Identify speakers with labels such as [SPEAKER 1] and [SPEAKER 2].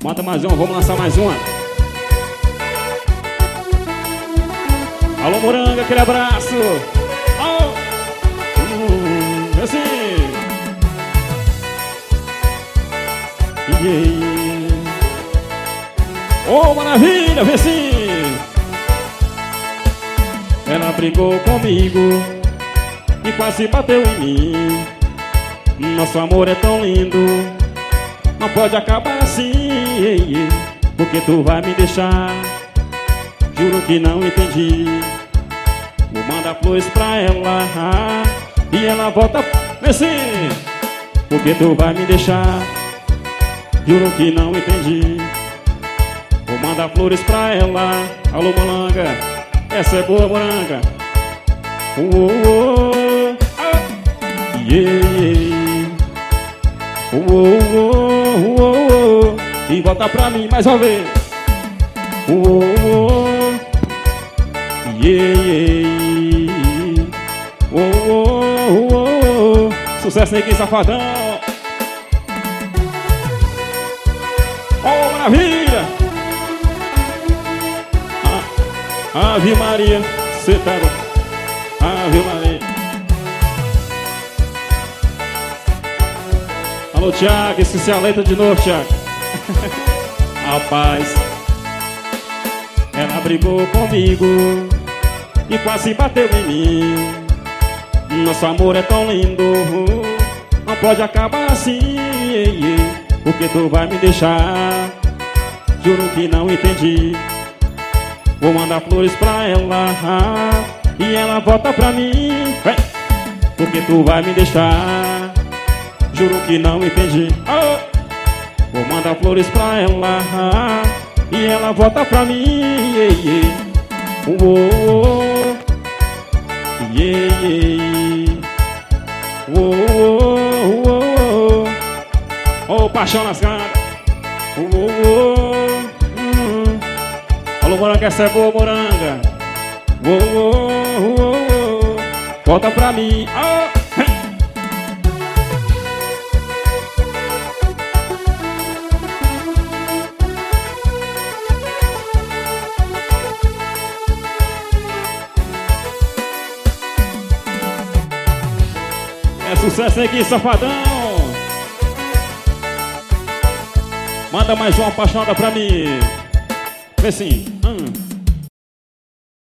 [SPEAKER 1] Manda mais uma, vamos lançar mais uma. Alô, Moranga, aquele abraço. Oh. Assim. Yeah. Oh, maravilha, vê sim. Ela brigou comigo e quase bateu em mim. Nosso amor é tão lindo, não pode acabar assim. Porque tu vai me deixar, juro que não entendi. Vou mandar flores pra ela e ela volta assim. Porque tu vai me deixar, juro que não entendi. Vou mandar flores pra ela. Alô, Moranga, essa é boa, Moranga. Yeah. E volta pra mim mais uma vez. Yeah. Sucesso aí, Safadão. Oh, maravilha. Ave Maria, cê tá bom. Ave Maria. Alô, Thiago, esqueci a letra de novo, Thiago. Rapaz, ela brigou comigo e quase bateu em mim. Nosso amor é tão lindo, não pode acabar assim. Porque tu vai me deixar, juro que não entendi. Vou mandar flores pra ela e ela volta pra mim. Porque tu vai me deixar, juro que não entendi. Vou mandar flores pra ela e ela volta pra mim. Oh, paixão nas caras. Alô, Moranga, essa é boa, Moranga. Volta pra mim. É sucesso aqui, Safadão. Manda mais uma apaixonada pra mim. Vê sim.